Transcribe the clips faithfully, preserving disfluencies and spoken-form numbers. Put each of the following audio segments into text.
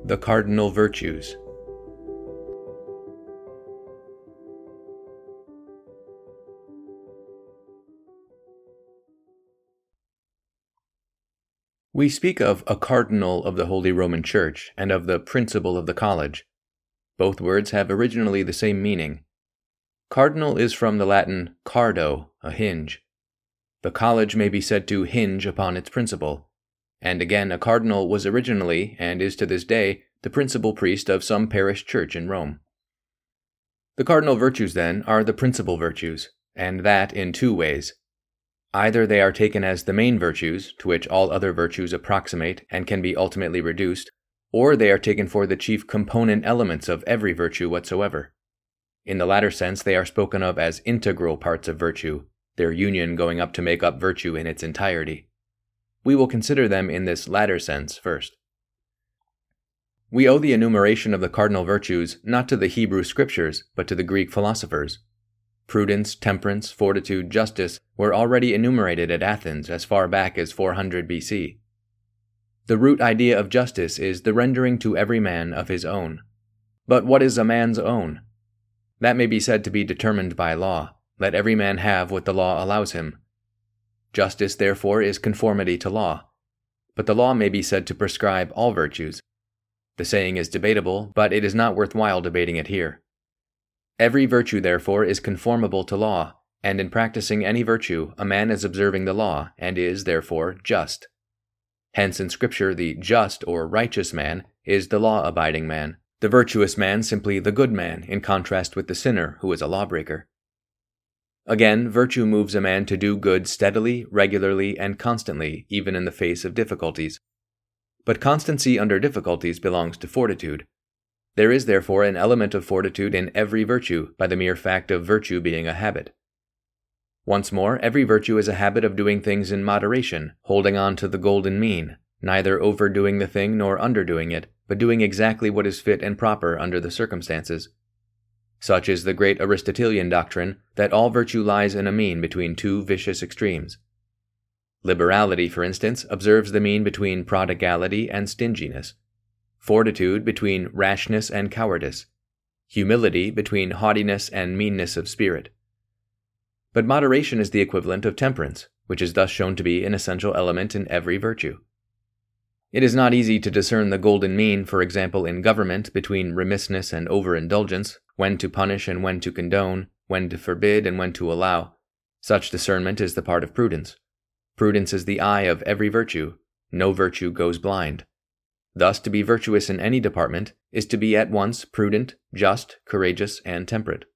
The Cardinal Virtues. We speak of a cardinal of the Holy Roman Church and of the principal of the college. Both words have originally the same meaning. Cardinal is from the Latin cardo, a hinge. The college may be said to hinge upon its principal. And again, a cardinal was originally, and is to this day, the principal priest of some parish church in Rome. The cardinal virtues, then, are the principal virtues, and that in two ways. Either they are taken as the main virtues, to which all other virtues approximate and can be ultimately reduced, or they are taken for the chief component elements of every virtue whatsoever. In the latter sense, they are spoken of as integral parts of virtue, their union going up to make up virtue in its entirety. We will consider them in this latter sense first. We owe the enumeration of the cardinal virtues not to the Hebrew scriptures, but to the Greek philosophers. Prudence, temperance, fortitude, justice were already enumerated at Athens as far back as four hundred B C. The root idea of justice is the rendering to every man of his own. But what is a man's own? That may be said to be determined by law. Let every man have what the law allows him. Justice, therefore, is conformity to law. But the law may be said to prescribe all virtues. The saying is debatable, but it is not worthwhile debating it here. Every virtue, therefore, is conformable to law, and in practicing any virtue, a man is observing the law, and is, therefore, just. Hence, in Scripture, the just or righteous man is the law-abiding man, the virtuous man simply the good man, in contrast with the sinner, who is a lawbreaker. Again, virtue moves a man to do good steadily, regularly, and constantly, even in the face of difficulties. But constancy under difficulties belongs to fortitude. There is therefore an element of fortitude in every virtue by the mere fact of virtue being a habit. Once more, every virtue is a habit of doing things in moderation, holding on to the golden mean, neither overdoing the thing nor underdoing it, but doing exactly what is fit and proper under the circumstances. Such is the great Aristotelian doctrine that all virtue lies in a mean between two vicious extremes. Liberality, for instance, observes the mean between prodigality and stinginess, fortitude between rashness and cowardice, humility between haughtiness and meanness of spirit. But moderation is the equivalent of temperance, which is thus shown to be an essential element in every virtue. It is not easy to discern the golden mean, for example, in government, between remissness and overindulgence, when to punish and when to condone, when to forbid and when to allow. Such discernment is the part of prudence. Prudence is the eye of every virtue. No virtue goes blind. Thus, to be virtuous in any department is to be at once prudent, just, courageous, and temperate.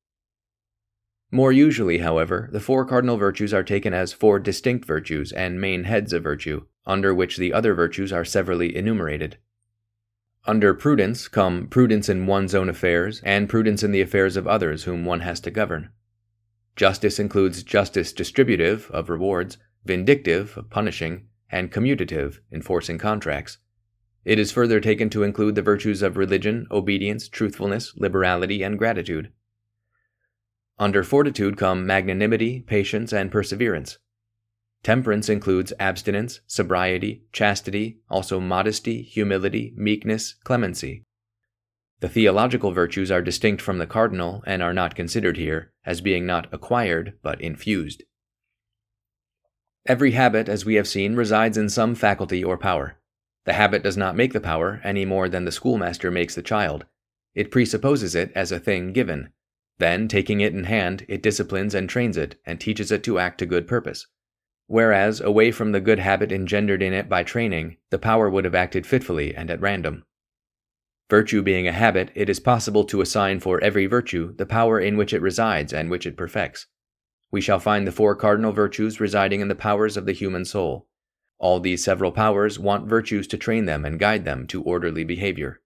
More usually, however, the four cardinal virtues are taken as four distinct virtues and main heads of virtue, under which the other virtues are severally enumerated. Under prudence come prudence in one's own affairs and prudence in the affairs of others whom one has to govern. Justice includes justice distributive, of rewards, vindictive, of punishing, and commutative, enforcing contracts. It is further taken to include the virtues of religion, obedience, truthfulness, liberality, and gratitude. Under fortitude come magnanimity, patience, and perseverance. Temperance includes abstinence, sobriety, chastity, also modesty, humility, meekness, clemency. The theological virtues are distinct from the cardinal and are not considered here, as being not acquired, but infused. Every habit, as we have seen, resides in some faculty or power. The habit does not make the power any more than the schoolmaster makes the child. It presupposes it as a thing given. Then, taking it in hand, it disciplines and trains it, and teaches it to act to good purpose. Whereas, away from the good habit engendered in it by training, the power would have acted fitfully and at random. Virtue being a habit, it is possible to assign for every virtue the power in which it resides and which it perfects. We shall find the four cardinal virtues residing in the powers of the human soul. All these several powers want virtues to train them and guide them to orderly behavior.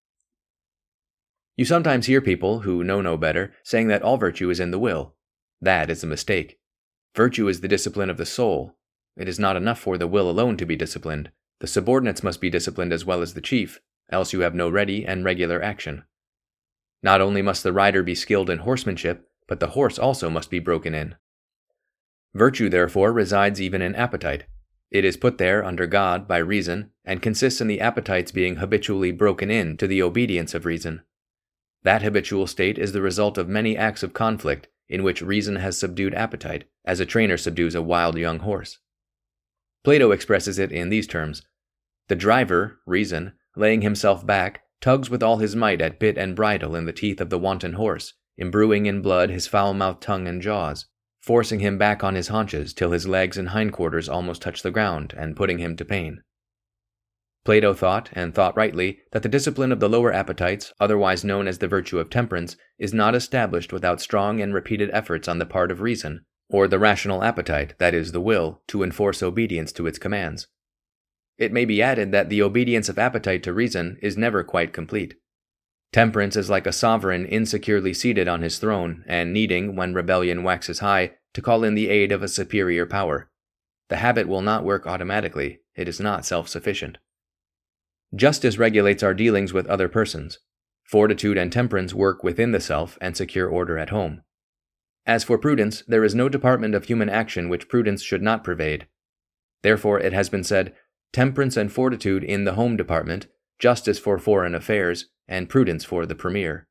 You sometimes hear people, who know no better, saying that all virtue is in the will. That is a mistake. Virtue is the discipline of the soul. It is not enough for the will alone to be disciplined. The subordinates must be disciplined as well as the chief, else you have no ready and regular action. Not only must the rider be skilled in horsemanship, but the horse also must be broken in. Virtue, therefore, resides even in appetite. It is put there under God by reason, and consists in the appetites being habitually broken in to the obedience of reason. That habitual state is the result of many acts of conflict in which reason has subdued appetite, as a trainer subdues a wild young horse. Plato expresses it in these terms: the driver, reason, laying himself back, tugs with all his might at bit and bridle in the teeth of the wanton horse, imbruing in blood his foul-mouthed tongue and jaws, forcing him back on his haunches till his legs and hindquarters almost touch the ground, and putting him to pain. Plato thought, and thought rightly, that the discipline of the lower appetites, otherwise known as the virtue of temperance, is not established without strong and repeated efforts on the part of reason, or the rational appetite, that is, the will, to enforce obedience to its commands. It may be added that the obedience of appetite to reason is never quite complete. Temperance is like a sovereign insecurely seated on his throne, and needing, when rebellion waxes high, to call in the aid of a superior power. The habit will not work automatically; it is not self-sufficient. Justice regulates our dealings with other persons. Fortitude and temperance work within the self and secure order at home. As for prudence, there is no department of human action which prudence should not pervade. Therefore it has been said, temperance and fortitude in the home department, justice for foreign affairs, and prudence for the premier.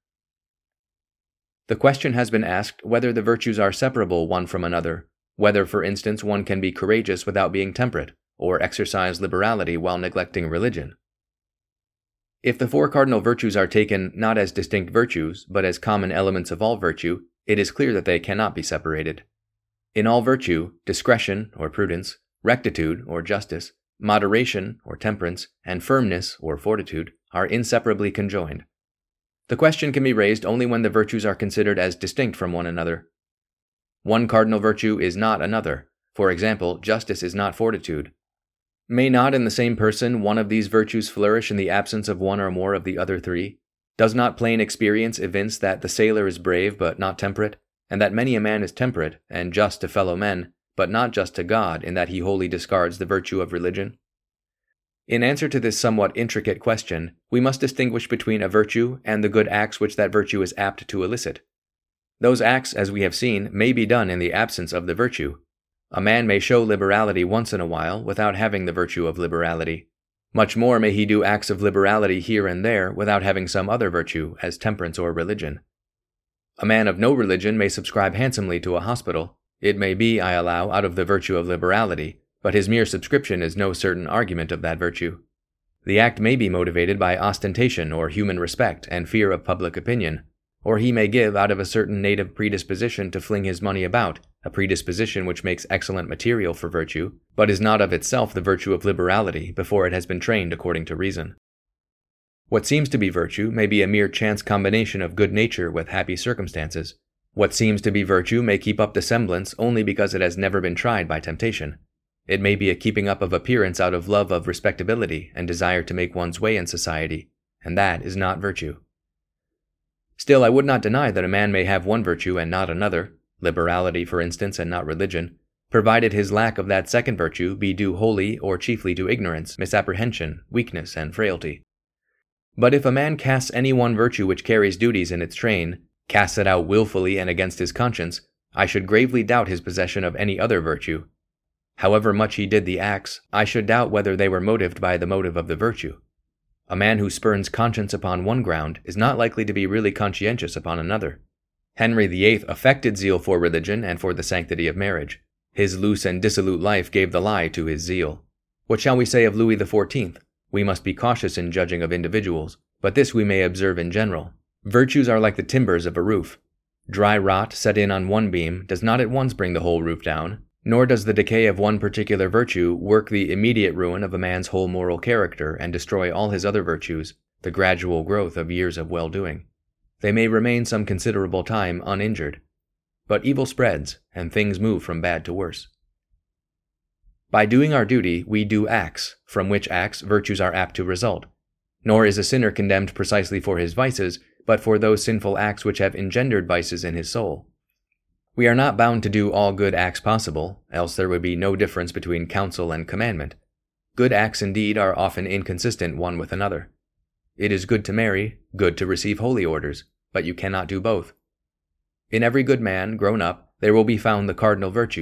The question has been asked whether the virtues are separable one from another, whether, for instance, one can be courageous without being temperate, or exercise liberality while neglecting religion. If the four cardinal virtues are taken not as distinct virtues, but as common elements of all virtue, it is clear that they cannot be separated. In all virtue, discretion, or prudence, rectitude, or justice, moderation, or temperance, and firmness, or fortitude, are inseparably conjoined. The question can be raised only when the virtues are considered as distinct from one another. One cardinal virtue is not another. For example, justice is not fortitude. May not in the same person one of these virtues flourish in the absence of one or more of the other three? Does not plain experience evince that the sailor is brave but not temperate, and that many a man is temperate and just to fellow men, but not just to God in that he wholly discards the virtue of religion? In answer to this somewhat intricate question, we must distinguish between a virtue and the good acts which that virtue is apt to elicit. Those acts, as we have seen, may be done in the absence of the virtue. A man may show liberality once in a while without having the virtue of liberality. Much more may he do acts of liberality here and there without having some other virtue, as temperance or religion. A man of no religion may subscribe handsomely to a hospital. It may be, I allow, out of the virtue of liberality, but his mere subscription is no certain argument of that virtue. The act may be motivated by ostentation or human respect and fear of public opinion, or he may give out of a certain native predisposition to fling his money about, a predisposition which makes excellent material for virtue, but is not of itself the virtue of liberality before it has been trained according to reason. What seems to be virtue may be a mere chance combination of good nature with happy circumstances. What seems to be virtue may keep up the semblance only because it has never been tried by temptation. It may be a keeping up of appearance out of love of respectability and desire to make one's way in society, and that is not virtue. Still, I would not deny that a man may have one virtue and not another, liberality, for instance, and not religion, provided his lack of that second virtue be due wholly or chiefly to ignorance, misapprehension, weakness, and frailty. But if a man casts any one virtue which carries duties in its train, casts it out wilfully and against his conscience, I should gravely doubt his possession of any other virtue. However much he did the acts, I should doubt whether they were motived by the motive of the virtue. A man who spurns conscience upon one ground is not likely to be really conscientious upon another. Henry the Eighth affected zeal for religion and for the sanctity of marriage. His loose and dissolute life gave the lie to his zeal. What shall we say of Louis the Fourteenth? We must be cautious in judging of individuals, but this we may observe in general. Virtues are like the timbers of a roof. Dry rot set in on one beam does not at once bring the whole roof down, nor does the decay of one particular virtue work the immediate ruin of a man's whole moral character and destroy all his other virtues, the gradual growth of years of well-doing. They may remain some considerable time uninjured. But evil spreads, and things move from bad to worse. By doing our duty, we do acts, from which acts virtues are apt to result. Nor is a sinner condemned precisely for his vices, but for those sinful acts which have engendered vices in his soul. We are not bound to do all good acts possible, else there would be no difference between counsel and commandment. Good acts indeed are often inconsistent one with another. It is good to marry, good to receive holy orders, but you cannot do both. In every good man, grown up, there will be found the cardinal virtues,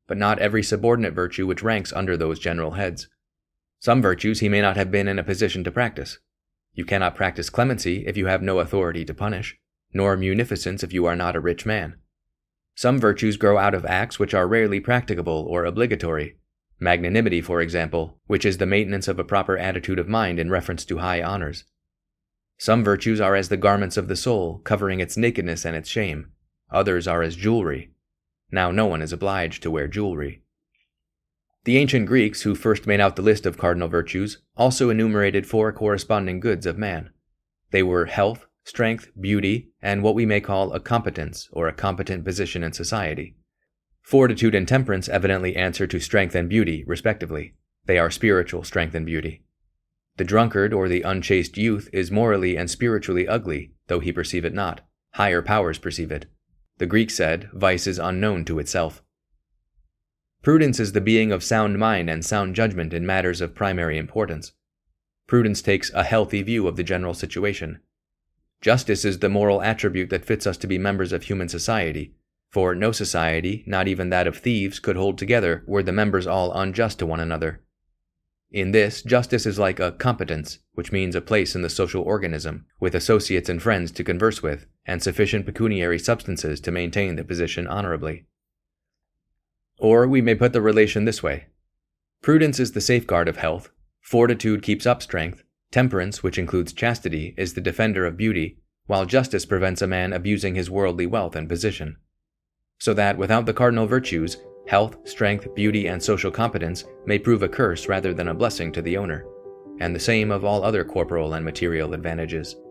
but not every subordinate virtue which ranks under those general heads. Some virtues he may not have been in a position to practice. You cannot practice clemency if you have no authority to punish, nor munificence if you are not a rich man. Some virtues grow out of acts which are rarely practicable or obligatory. Magnanimity, for example, which is the maintenance of a proper attitude of mind in reference to high honors. Some virtues are as the garments of the soul, covering its nakedness and its shame. Others are as jewelry. Now no one is obliged to wear jewelry. The ancient Greeks, who first made out the list of cardinal virtues, also enumerated four corresponding goods of man. They were health, strength, beauty, and what we may call a competence, or a competent position in society. Fortitude and temperance evidently answer to strength and beauty, respectively. They are spiritual strength and beauty. The drunkard or the unchaste youth is morally and spiritually ugly, though he perceive it not. Higher powers perceive it. The Greek said, vice is unknown to itself. Prudence is the being of sound mind and sound judgment in matters of primary importance. Prudence takes a healthy view of the general situation. Justice is the moral attribute that fits us to be members of human society, for no society, not even that of thieves, could hold together were the members all unjust to one another. In this, justice is like a competence, which means a place in the social organism, with associates and friends to converse with, and sufficient pecuniary substances to maintain the position honorably. Or we may put the relation this way. Prudence is the safeguard of health, fortitude keeps up strength, temperance, which includes chastity, is the defender of beauty, while justice prevents a man abusing his worldly wealth and position. So that without the cardinal virtues, health, strength, beauty, and social competence may prove a curse rather than a blessing to the owner, and the same of all other corporal and material advantages.